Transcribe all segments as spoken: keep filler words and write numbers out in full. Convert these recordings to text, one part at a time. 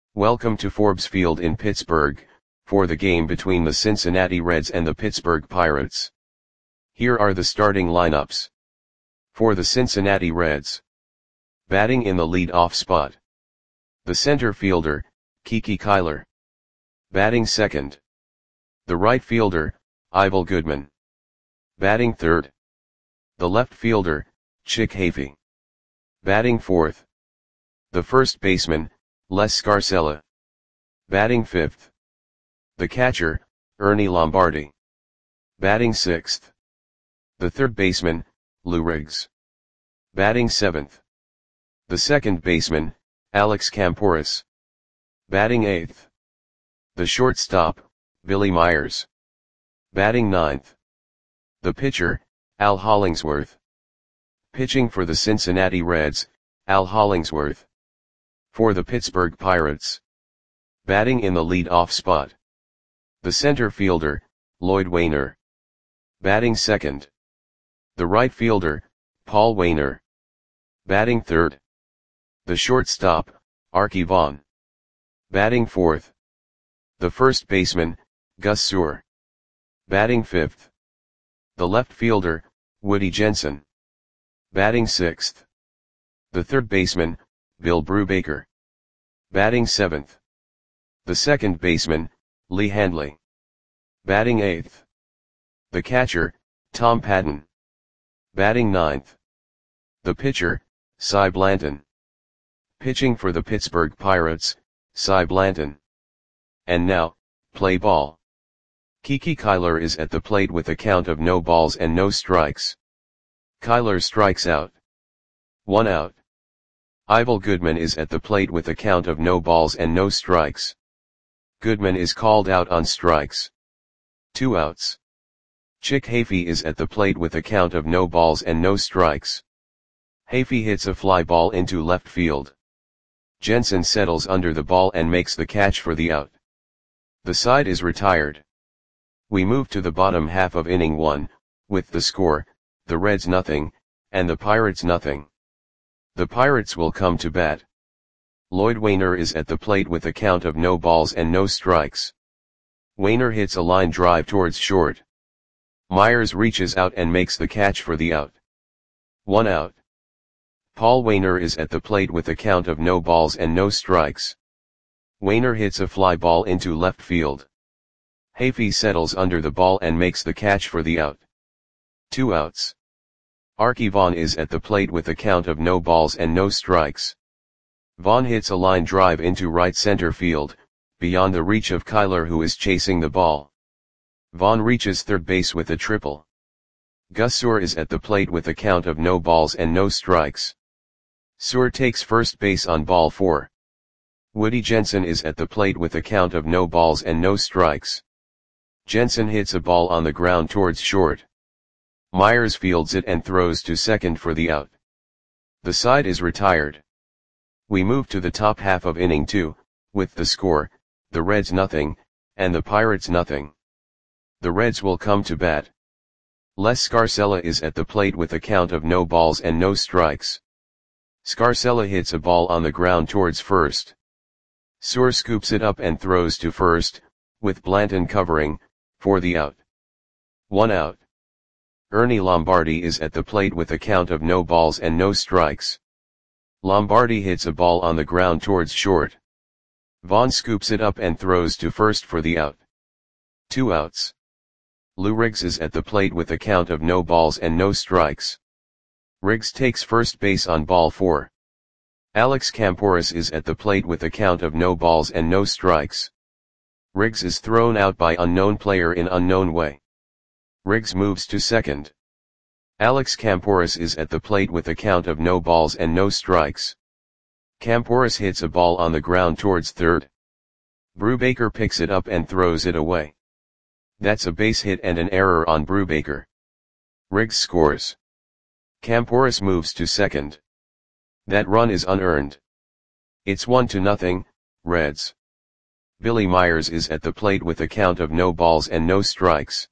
Welcome to Forbes Field in Pittsburgh, for the game between the Cincinnati Reds and the Pittsburgh Pirates. Here are the starting lineups. For the Cincinnati Reds. Batting in the lead-off spot. The center fielder, Kiki Kyler. Batting second. The right fielder, Ivel Goodman. Batting third. The left fielder, Chick Hafey. Batting fourth. The first baseman, Les Scarcella. Batting fifth. The catcher, Ernie Lombardi. Batting sixth. The third baseman, Lou Riggs. Batting seventh. The second baseman, Alex Kamporus. Batting eighth. The shortstop, Billy Myers. Batting ninth. The pitcher, Al Hollingsworth. Pitching for the Cincinnati Reds, Al Hollingsworth. For the Pittsburgh Pirates. Batting in the lead-off spot. The center fielder, Lloyd Waner. Batting second. The right fielder, Paul Waner. Batting third. The shortstop, Arky Vaughan. Batting fourth. The first baseman, Gus Sewell. Batting fifth. The left fielder, Woody Jensen. Batting sixth. The third baseman, Bill Brubaker. Batting seventh. The second baseman, Lee Handley. Batting eighth. The catcher, Tom Patton. Batting ninth. The pitcher, Cy Blanton. Pitching for the Pittsburgh Pirates, Cy Blanton. And now, play ball. Kiki Kyler is at the plate with a count of no balls and no strikes. Kyler strikes out. One out. Ivel Goodman is at the plate with a count of no balls and no strikes. Goodman is called out on strikes. Two outs. Chick Hafey is at the plate with a count of no balls and no strikes. Hafey hits a fly ball into left field. Jensen settles under the ball and makes the catch for the out. The side is retired. We move to the bottom half of inning one, with the score, the Reds nothing, and the Pirates nothing. The Pirates will come to bat. Lloyd Waner is at the plate with a count of no balls and no strikes. Waner hits a line drive towards short. Myers reaches out and makes the catch for the out. One out. Paul Waner is at the plate with a count of no balls and no strikes. Waner hits a fly ball into left field. Hafey settles under the ball and makes the catch for the out. Two outs. Arky Vaughan is at the plate with a count of no balls and no strikes. Vaughan hits a line drive into right center field, beyond the reach of Kyler, who is chasing the ball. Vaughan reaches third base with a triple. Gus Sewell is at the plate with a count of no balls and no strikes. Sewell takes first base on ball four. Woody Jensen is at the plate with a count of no balls and no strikes. Jensen hits a ball on the ground towards short. Myers fields it and throws to second for the out. The side is retired. We move to the top half of inning two, with the score, the Reds nothing, and the Pirates nothing. The Reds will come to bat. Les Scarcella is at the plate with a count of no balls and no strikes. Scarcella hits a ball on the ground towards first. Sewell scoops it up and throws to first, with Blanton covering, for the out. One out. Ernie Lombardi is at the plate with a count of no balls and no strikes. Lombardi hits a ball on the ground towards short. Vaughan scoops it up and throws to first for the out. Two outs. Lou Riggs is at the plate with a count of no balls and no strikes. Riggs takes first base on ball four. Alex Kamporus is at the plate with a count of no balls and no strikes. Riggs is thrown out by unknown player in unknown way. Riggs moves to second. Alex Kamporus is at the plate with a count of no balls and no strikes. Kamporus hits a ball on the ground towards third. Brubaker picks it up and throws it away. That's a base hit and an error on Brubaker. Riggs scores. Kamporus moves to second. That run is unearned. It's one to nothing, Reds. Billy Myers is at the plate with a count of no balls and no strikes.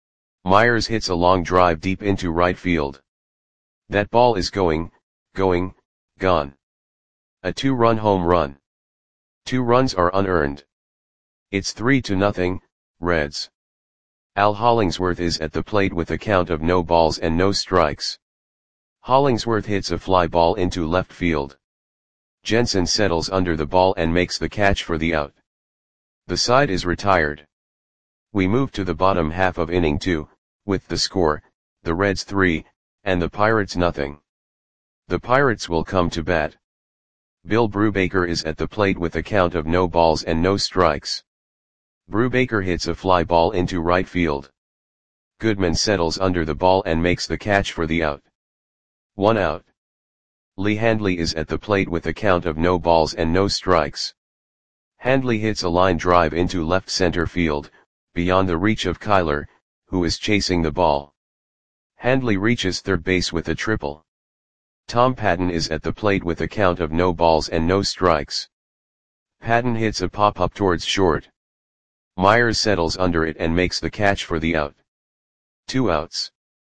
Myers hits a long drive deep into right field. That ball is going, going, gone. A two-run home run. Two runs are unearned. It's three to nothing, Reds. Al Hollingsworth is at the plate with a count of no balls and no strikes. Hollingsworth hits a fly ball into left field. Jensen settles under the ball and makes the catch for the out. The side is retired. We move to the bottom half of inning two, with the score, the Reds three, and the Pirates nothing. The Pirates will come to bat. Bill Brubaker is at the plate with a count of no balls and no strikes. Brubaker hits a fly ball into right field. Goodman settles under the ball and makes the catch for the out. One out. Lee Handley is at the plate with a count of no balls and no strikes. Handley hits a line drive into left center field, beyond the reach of Kyler, who is chasing the ball. Handley reaches third base with a triple. Tom Patton is at the plate with a count of no balls and no strikes. Patton hits a pop-up towards short. Myers settles under it and makes the catch for the out. Two outs.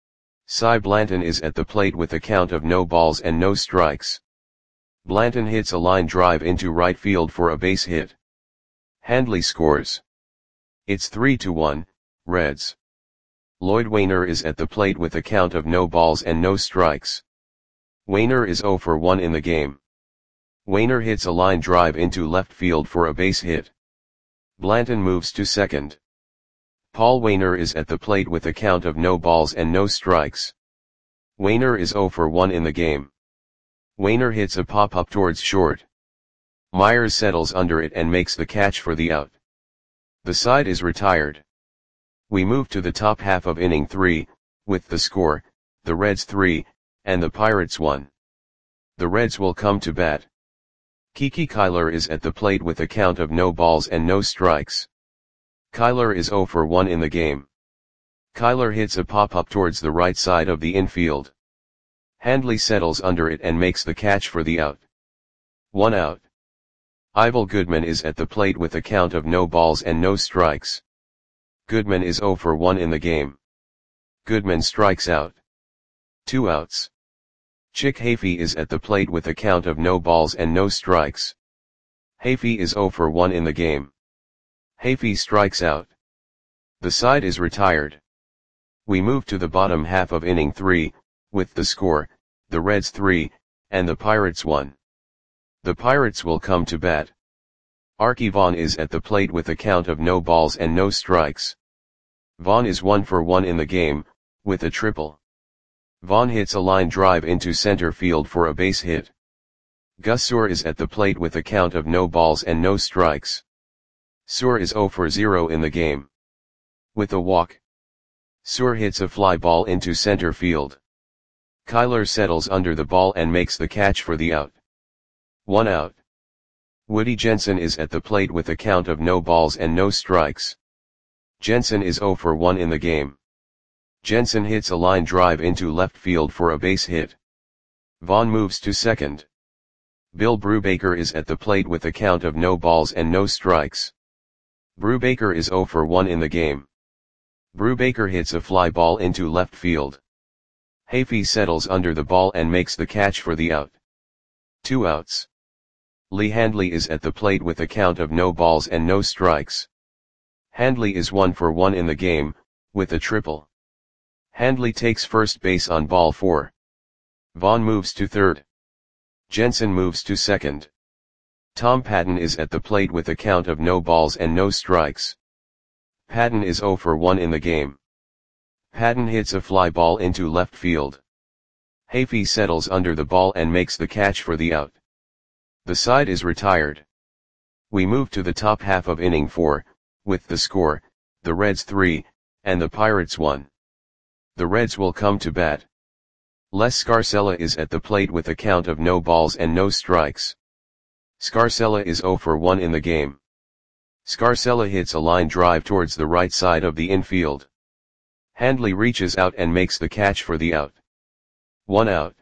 Cy Blanton is at the plate with a count of no balls and no strikes. Blanton hits a line drive into right field for a base hit. Handley scores. It's three to one, Reds. Lloyd Wainer is at the plate with a count of no balls and no strikes. Wainer is oh for one in the game. Wainer hits a line drive into left field for a base hit. Blanton moves to second. Paul Wainer is at the plate with a count of no balls and no strikes. Wainer is oh for one in the game. Wainer hits a pop-up towards short. Myers settles under it and makes the catch for the out. The side is retired. We move to the top half of inning three, with the score, the Reds three, and the Pirates one. The Reds will come to bat. Kiki Kyler is at the plate with a count of no balls and no strikes. Kyler is oh for one in the game. Kyler hits a pop-up towards the right side of the infield. Handley settles under it and makes the catch for the out. One out. Ivel Goodman is at the plate with a count of no balls and no strikes. Goodman is oh for one in the game. Goodman strikes out. Two outs. Chick Hafey is at the plate with a count of no balls and no strikes. Hafey is oh for one in the game. Hafey strikes out. The side is retired. We move to the bottom half of inning three, with the score, the Reds three, and the Pirates one. The Pirates will come to bat. Archie Vaughn is at the plate with a count of no balls and no strikes. Vaughn is one for one in the game, with a triple. Vaughn hits a line drive into center field for a base hit. Gus Suhr is at the plate with a count of no balls and no strikes. Suhr is oh for zero in the game. With a walk. Suhr hits a fly ball into center field. Kyler settles under the ball and makes the catch for the out. One out. Woody Jensen is at the plate with a count of no balls and no strikes. Jensen is oh for one in the game. Jensen hits a line drive into left field for a base hit. Vaughn moves to second. Bill Brubaker is at the plate with a count of no balls and no strikes. Brubaker is oh for one in the game. Brubaker hits a fly ball into left field. Hafey settles under the ball and makes the catch for the out. Two outs. Lee Handley is at the plate with a count of no balls and no strikes. Handley is one for one in the game, with a triple. Handley takes first base on ball four. Vaughn moves to third. Jensen moves to second. Tom Patton is at the plate with a count of no balls and no strikes. Patton is oh for one in the game. Patton hits a fly ball into left field. Hafey settles under the ball and makes the catch for the out. The side is retired. We move to the top half of inning four, with the score, the Reds three, and the Pirates one. The Reds will come to bat. Les Scarcella is at the plate with a count of no balls and no strikes. Scarcella is oh for one in the game. Scarcella hits a line drive towards the right side of the infield. Handley reaches out and makes the catch for the out. One out.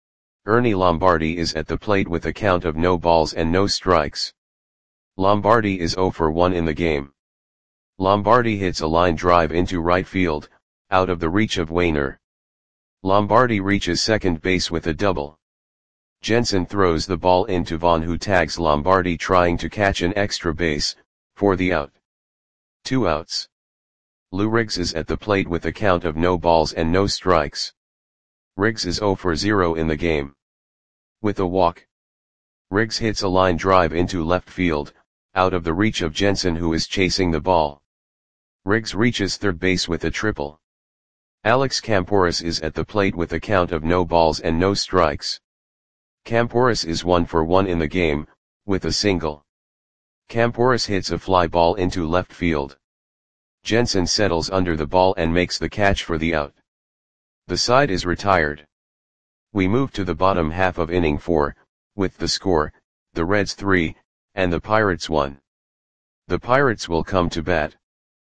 Ernie Lombardi is at the plate with a count of no balls and no strikes. Lombardi is oh for one in the game. Lombardi hits a line drive into right field, out of the reach of Wainer. Lombardi reaches second base with a double. Jensen throws the ball into Vaughn, who tags Lombardi trying to catch an extra base, for the out. Two outs. Lou Riggs is at the plate with a count of no balls and no strikes. Riggs is zero for zero in the game. With a walk, Riggs hits a line drive into left field, out of the reach of Jensen, who is chasing the ball. Riggs reaches third base with a triple. Alex Campouris is at the plate with a count of no balls and no strikes. Campouris is one for one in the game, with a single. Campouris hits a fly ball into left field. Jensen settles under the ball and makes the catch for the out. The side is retired. We move to the bottom half of inning four, with the score, the Reds three, and the Pirates one. The Pirates will come to bat.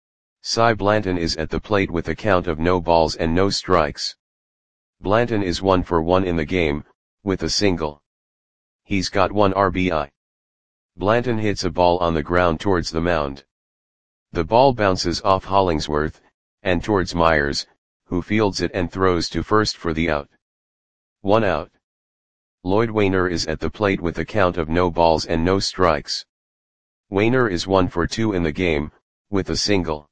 Cy Blanton is at the plate with a count of no balls and no strikes. Blanton is one for one in the game, with a single. He's got one R B I. Blanton hits a ball on the ground towards the mound. The ball bounces off Hollingsworth, and towards Myers, who fields it and throws to first for the out. One out. Lloyd Wainer is at the plate with a count of no balls and no strikes. Wainer is one for two in the game, with a single.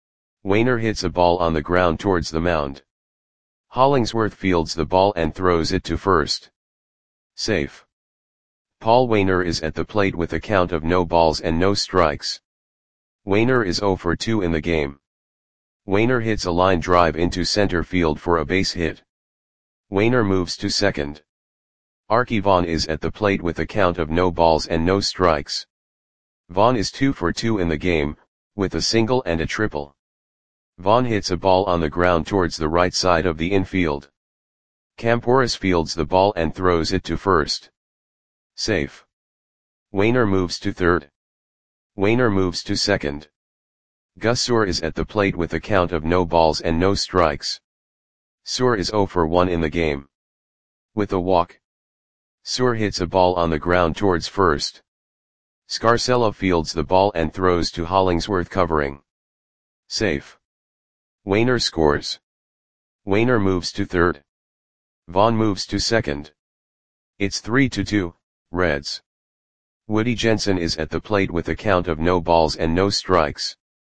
Wainer hits a ball on the ground towards the mound. Hollingsworth fields the ball and throws it to first. Safe. Paul Wainer is at the plate with a count of no balls and no strikes. Wainer is zero for two in the game. Wainer hits a line drive into center field for a base hit. Wainer moves to second. Arky Vaughan is at the plate with a count of no balls and no strikes. Vaughan is two for two in the game, with a single and a triple. Vaughan hits a ball on the ground towards the right side of the infield. Campouris fields the ball and throws it to first. Safe. Wainer moves to third. Wainer moves to second. Gus Suhr is at the plate with a count of no balls and no strikes. Suhr is zero for one in the game. With a walk, Suhr hits a ball on the ground towards first. Scarcella fields the ball and throws to Hollingsworth covering. Safe. Wainer scores. Wainer moves to third. Vaughan moves to second. It's three to two, Reds. Woody Jensen is at the plate with a count of no balls and no strikes.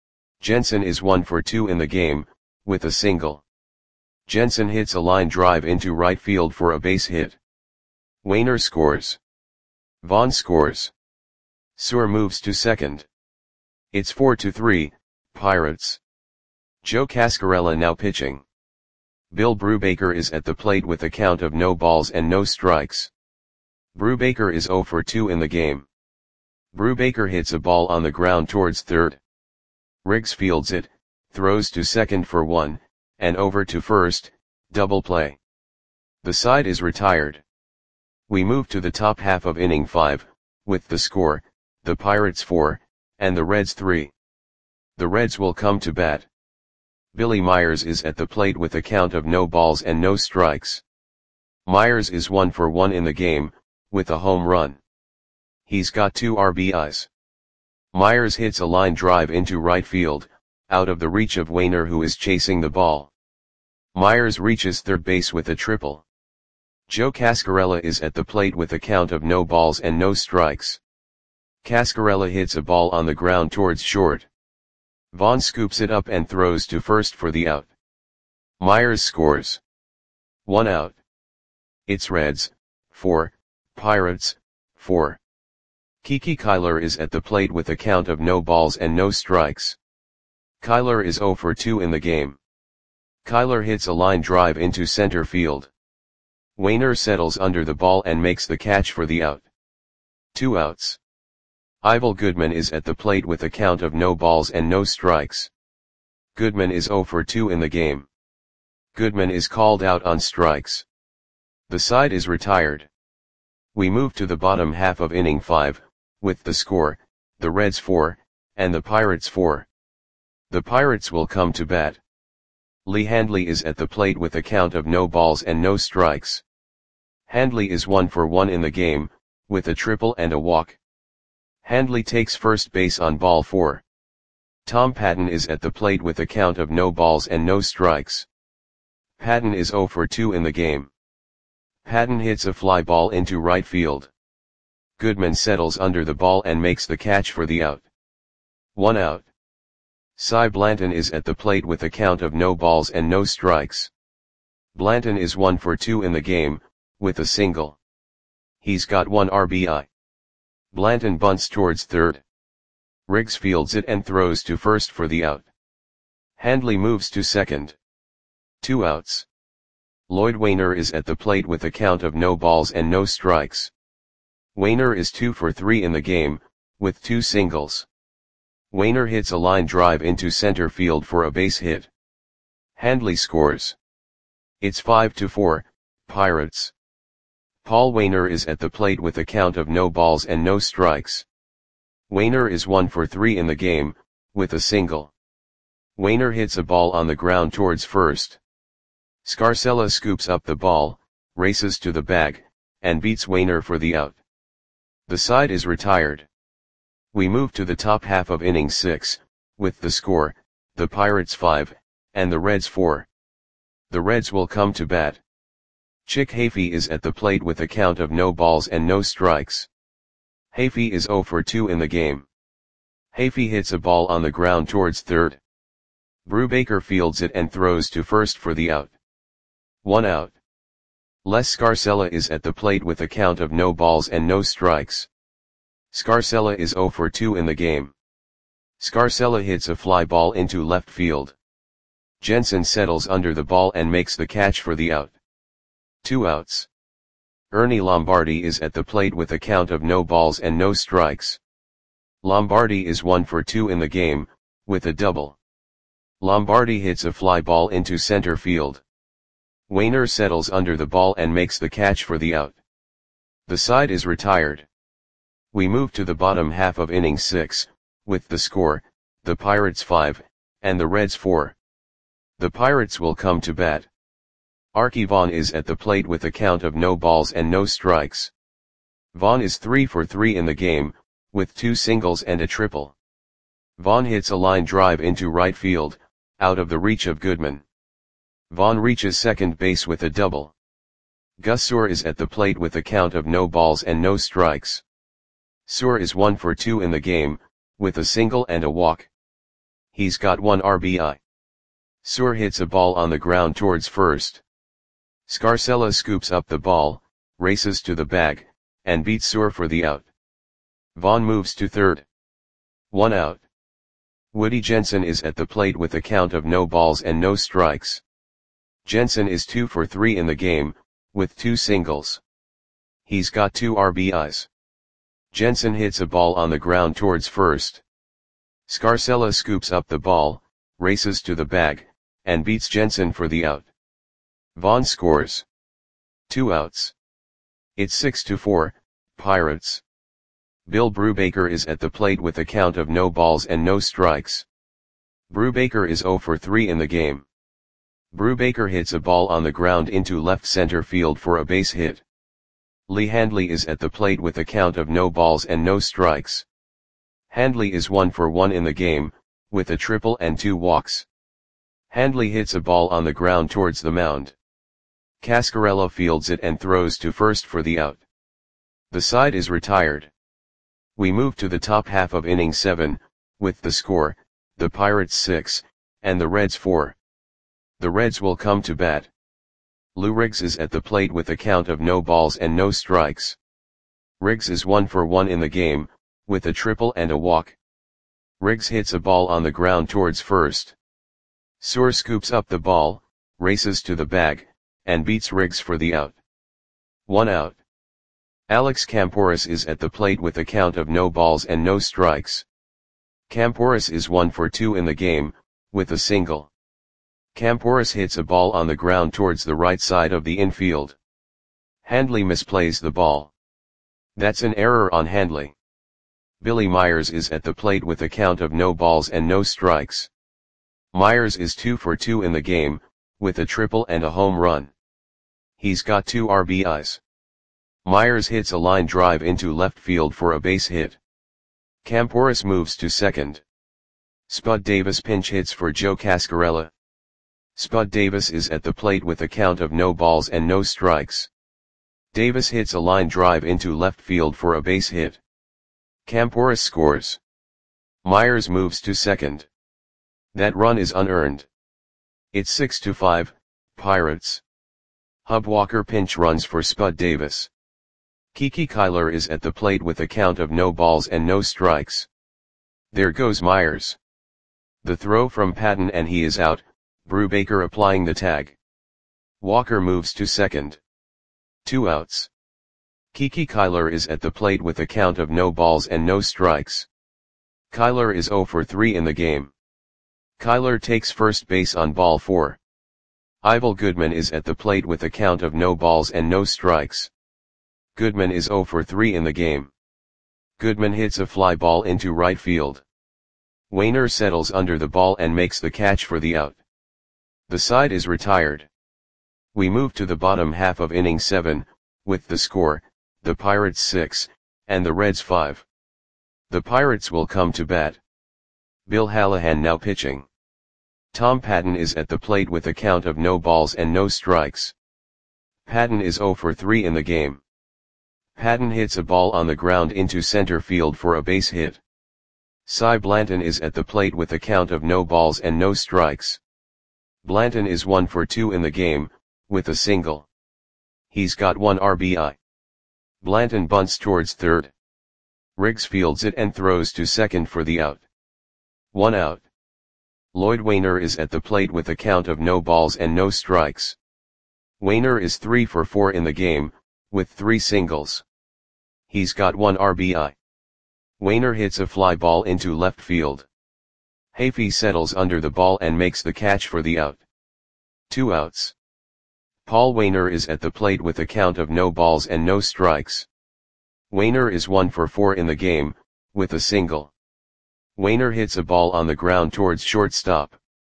Jensen is one for two in the game, with a single. Jensen hits a line drive into right field for a base hit. Wainer scores. Vaughan scores. Suhr moves to second. It's four to three, Pirates. Joe Cascarella now pitching. Bill Brubaker is at the plate with a count of no balls and no strikes. Brubaker is zero for two in the game. Brubaker hits a ball on the ground towards third. Riggs fields it, throws to second for one, and over to first, double play. The side is retired. We move to the top half of inning five, with the score, the Pirates four, and the Reds three. The Reds will come to bat. Billy Myers is at the plate with a count of no balls and no strikes. Myers is one for one in the game, with a home run. He's got two R B Is. Myers hits a line drive into right field, out of the reach of Wainer, who is chasing the ball. Myers reaches third base with a triple. Joe Cascarella is at the plate with a count of no balls and no strikes. Cascarella hits a ball on the ground towards short. Vaughan scoops it up and throws to first for the out. Myers scores. One out. It's Reds, four, Pirates, four. Kiki Kyler is at the plate with a count of no balls and no strikes. Kyler is zero for two in the game. Kyler hits a line drive into center field. Wainer settles under the ball and makes the catch for the out. Two outs. Ivel Goodman is at the plate with a count of no balls and no strikes. Goodman is zero for two in the game. Goodman is called out on strikes. The side is retired. We move to the bottom half of inning five, with the score, the Reds four, and the Pirates four. The Pirates will come to bat. Lee Handley is at the plate with a count of no balls and no strikes. Handley is one for one in the game, with a triple and a walk. Handley takes first base on ball four. Tom Patton is at the plate with a count of no balls and no strikes. Patton is zero for two in the game. Patton hits a fly ball into right field. Goodman settles under the ball and makes the catch for the out. One out. Cy Blanton is at the plate with a count of no balls and no strikes. Blanton is one for two in the game, with a single. He's got one R B I. Blanton bunts towards third. Riggs fields it and throws to first for the out. Handley moves to second. Two outs. Lloyd Wainer is at the plate with a count of no balls and no strikes. Wainer is two for three in the game, with two singles. Wainer hits a line drive into center field for a base hit. Handley scores. It's five to four, Pirates. Paul Wainer is at the plate with a count of no balls and no strikes. Wainer is one for three in the game, with a single. Wainer hits a ball on the ground towards first. Scarcella scoops up the ball, races to the bag, and beats Wainer for the out. The side is retired. We move to the top half of inning six, with the score, the Pirates five, and the Reds four. The Reds will come to bat. Chick Hafey is at the plate with a count of no balls and no strikes. Hafey is zero for two in the game. Hafey hits a ball on the ground towards third. Brubaker fields it and throws to first for the out. One out. Les Scarcella is at the plate with a count of no balls and no strikes. Scarcella is zero for two in the game. Scarcella hits a fly ball into left field. Jensen settles under the ball and makes the catch for the out. Two outs. Ernie Lombardi is at the plate with a count of no balls and no strikes. Lombardi is one for two in the game, with a double. Lombardi hits a fly ball into center field. Wainer settles under the ball and makes the catch for the out. The side is retired. We move to the bottom half of inning six, with the score, the Pirates five, and the Reds four. The Pirates will come to bat. Archie Vaughn is at the plate with a count of no balls and no strikes. Vaughn is three for three in the game, with two singles and a triple. Vaughn hits a line drive into right field, out of the reach of Goodman. Vaughn reaches second base with a double. Gus Suhr is at the plate with a count of no balls and no strikes. Suhr is one for two in the game, with a single and a walk. He's got one R B I. Suhr hits a ball on the ground towards first. Scarcella scoops up the ball, races to the bag, and beats Suhr for the out. Vaughn moves to third. One out. Woody Jensen is at the plate with a count of no balls and no strikes. Jensen is two for three in the game, with two singles. He's got two R B Is. Jensen hits a ball on the ground towards first. Scarcella scoops up the ball, races to the bag, and beats Jensen for the out. Vaughn scores. Two outs. It's six to four, Pirates. Bill Brubaker is at the plate with a count of no balls and no strikes. Brubaker is zero for three in the game. Brubaker hits a ball on the ground into left center field for a base hit. Lee Handley is at the plate with a count of no balls and no strikes. Handley is one for one in the game, with a triple and two walks. Handley hits a ball on the ground towards the mound. Cascarella fields it and throws to first for the out. The side is retired. We move to the top half of inning seven, with the score, the Pirates six, and the Reds four. The Reds will come to bat. Lou Riggs is at the plate with a count of no balls and no strikes. Riggs is one for one in the game, with a triple and a walk. Riggs hits a ball on the ground towards first. Suhr scoops up the ball, races to the bag, and beats Riggs for the out. One out. Alex Camporis is at the plate with a count of no balls and no strikes. Camporis is one for two in the game, with a single. Camporis hits a ball on the ground towards the right side of the infield. Handley misplays the ball. That's an error on Handley. Billy Myers is at the plate with a count of no balls and no strikes. Myers is two for two in the game, with a triple and a home run. He's got two R B Is. Myers hits a line drive into left field for a base hit. Camporis moves to second. Spud Davis pinch hits for Joe Cascarella. Spud Davis is at the plate with a count of no balls and no strikes. Davis hits a line drive into left field for a base hit. Camporis scores. Myers moves to second. That run is unearned. It's six to five, Pirates. Hub Walker pinch runs for Spud Davis. Kiki Kyler is at the plate with a count of no balls and no strikes. There goes Myers. The throw from Patton and he is out, Brubaker applying the tag. Walker moves to second. Two outs. Kiki Kyler is at the plate with a count of no balls and no strikes. Kyler is oh for three in the game. Kyler takes first base on ball four. Ivel Goodman is at the plate with a count of no balls and no strikes. Goodman is oh for three in the game. Goodman hits a fly ball into right field. Wainer settles under the ball and makes the catch for the out. The side is retired. We move to the bottom half of inning seven, with the score, the Pirates six, and the Reds five. The Pirates will come to bat. Bill Hallahan now pitching. Tom Patton is at the plate with a count of no balls and no strikes. Patton is oh for three in the game. Patton hits a ball on the ground into center field for a base hit. Cy Blanton is at the plate with a count of no balls and no strikes. Blanton is one for two in the game, with a single. He's got one R B I. Blanton bunts towards third. Riggs fields it and throws to second for the out. One out. Lloyd Wainer is at the plate with a count of no balls and no strikes. Wainer is three for four in the game, with three singles. He's got one R B I. Wainer hits a fly ball into left field. Hafey settles under the ball and makes the catch for the out. Two outs. Paul Wainer is at the plate with a count of no balls and no strikes. Wainer is one for four in the game, with a single. Wainer hits a ball on the ground towards shortstop.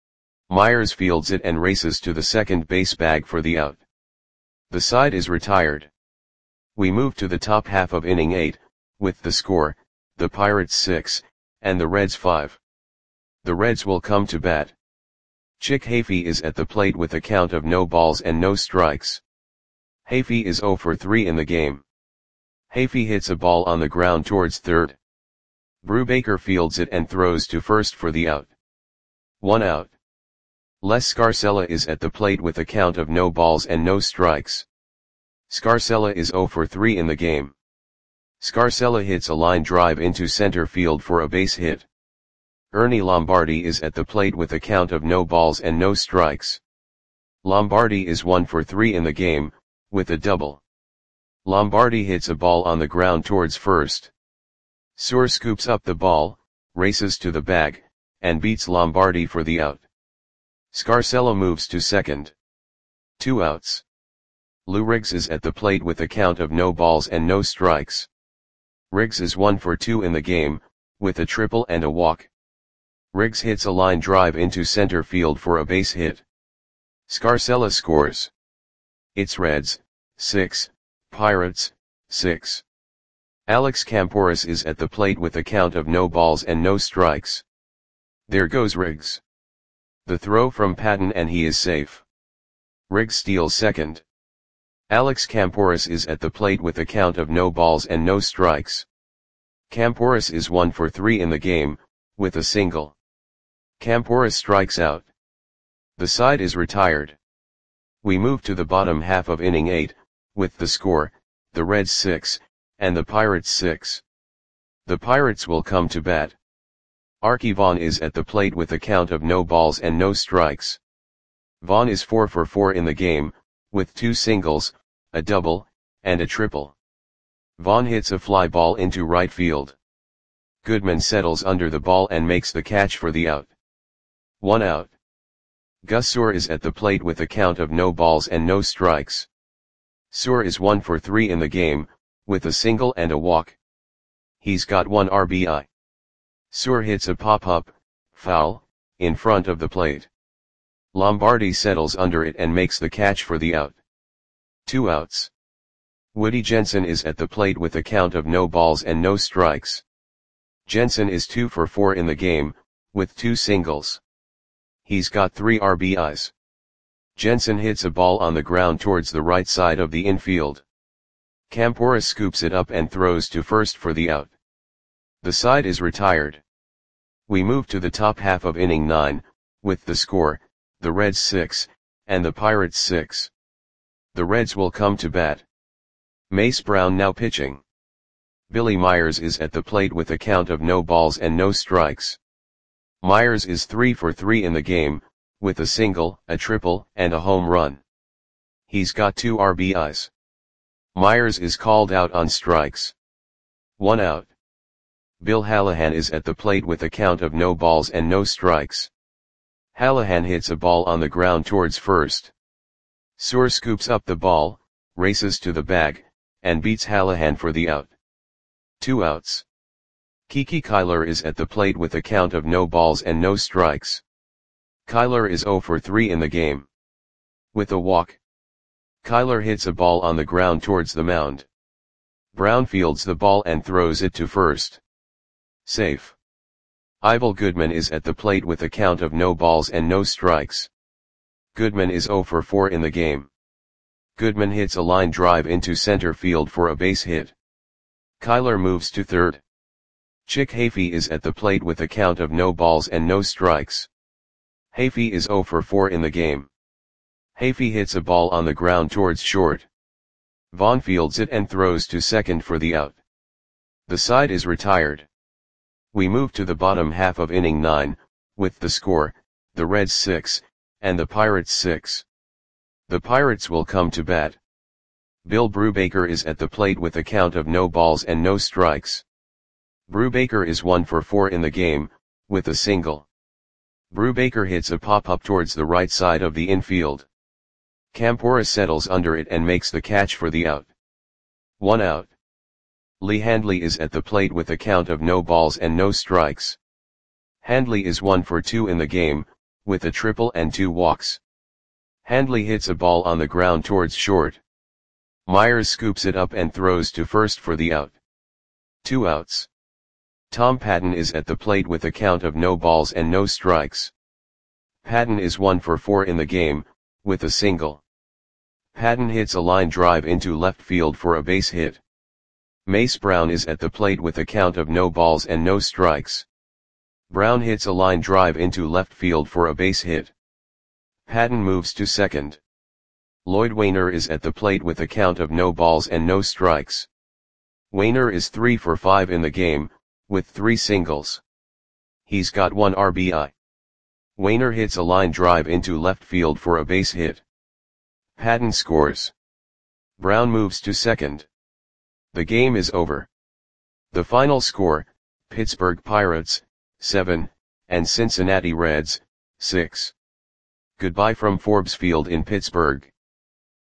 Myers fields it and races to the second base bag for the out. The side is retired. We move to the top half of inning eight, with the score, the Pirates six, and the Reds five. The Reds will come to bat. Chick Hafey is at the plate with a count of no balls and no strikes. Hafey is oh for three in the game. Hafey hits a ball on the ground towards third. Brubaker fields it and throws to first for the out. One out. Les Scarcella is at the plate with a count of no balls and no strikes. Scarcella is oh for three in the game. Scarcella hits a line drive into center field for a base hit. Ernie Lombardi is at the plate with a count of no balls and no strikes. Lombardi is one for three in the game, with a double. Lombardi hits a ball on the ground towards first. Suhr scoops up the ball, races to the bag, and beats Lombardi for the out. Scarcella moves to second. Two outs. Lou Riggs is at the plate with a count of no balls and no strikes. Riggs is one for two in the game, with a triple and a walk. Riggs hits a line drive into center field for a base hit. Scarcella scores. It's Reds, six, Pirates, six. Alex Camporis is at the plate with a count of no balls and no strikes. There goes Riggs. The throw from Patton and he is safe. Riggs steals second. Alex Camporis is at the plate with a count of no balls and no strikes. Camporis is one for three in the game, with a single. Camporis strikes out. The side is retired. We move to the bottom half of inning eight, with the score, the Reds six, and the Pirates six. The Pirates will come to bat. Archie Vaughn is at the plate with a count of no balls and no strikes. Vaughn is four for four in the game, with two singles, a double, and a triple. Vaughn hits a fly ball into right field. Goodman settles under the ball and makes the catch for the out. One out. Gus Suhr is at the plate with a count of no balls and no strikes. Suhr is one for three in the game, with a single and a walk. He's got one R B I. Suhr hits a pop-up, foul, in front of the plate. Lombardi settles under it and makes the catch for the out. Two outs. Woody Jensen is at the plate with a count of no balls and no strikes. Jensen is two for four in the game, with two singles. He's got three R B Is. Jensen hits a ball on the ground towards the right side of the infield. Campora scoops it up and throws to first for the out. The side is retired. We move to the top half of inning nine, with the score, the Reds six, and the Pirates six. The Reds will come to bat. Mace Brown now pitching. Billy Myers is at the plate with a count of no balls and no strikes. Myers is three for three in the game, with a single, a triple, and a home run. He's got two R B Is. Myers is called out on strikes. One out. Bill Hallahan is at the plate with a count of no balls and no strikes. Hallahan hits a ball on the ground towards first. Suhr scoops up the ball, races to the bag, and beats Hallahan for the out. Two outs. Kiki Kyler is at the plate with a count of no balls and no strikes. Kyler is zero for three in the game. With a walk. Kyler hits a ball on the ground towards the mound. Brown fields the ball and throws it to first. Safe. Ivel Goodman is at the plate with a count of no balls and no strikes. Goodman is zero for four in the game. Goodman hits a line drive into center field for a base hit. Kyler moves to third. Chick Hafey is at the plate with a count of no balls and no strikes. Hafey is zero for four in the game. Hafey hits a ball on the ground towards short. Vaughn fields it and throws to second for the out. The side is retired. We move to the bottom half of inning nine, with the score, the Reds six, and the Pirates six. The Pirates will come to bat. Bill Brubaker is at the plate with a count of no balls and no strikes. Brubaker is one for four in the game, with a single. Brubaker hits a pop-up towards the right side of the infield. Campora settles under it and makes the catch for the out. One out. Lee Handley is at the plate with a count of no balls and no strikes. Handley is one for two in the game, with a triple and two walks. Handley hits a ball on the ground towards short. Myers scoops it up and throws to first for the out. Two outs. Tom Patton is at the plate with a count of no balls and no strikes. Patton is one for four in the game, with a single. Patton hits a line drive into left field for a base hit. Mace Brown is at the plate with a count of no balls and no strikes. Brown hits a line drive into left field for a base hit. Patton moves to second. Lloyd Wainer is at the plate with a count of no balls and no strikes. Wainer is three for five in the game, with three singles. He's got one R B I. Wainer hits a line drive into left field for a base hit. Patton scores. Brown moves to second. The game is over. The final score, Pittsburgh Pirates, seven, and Cincinnati Reds, six. Goodbye from Forbes Field in Pittsburgh.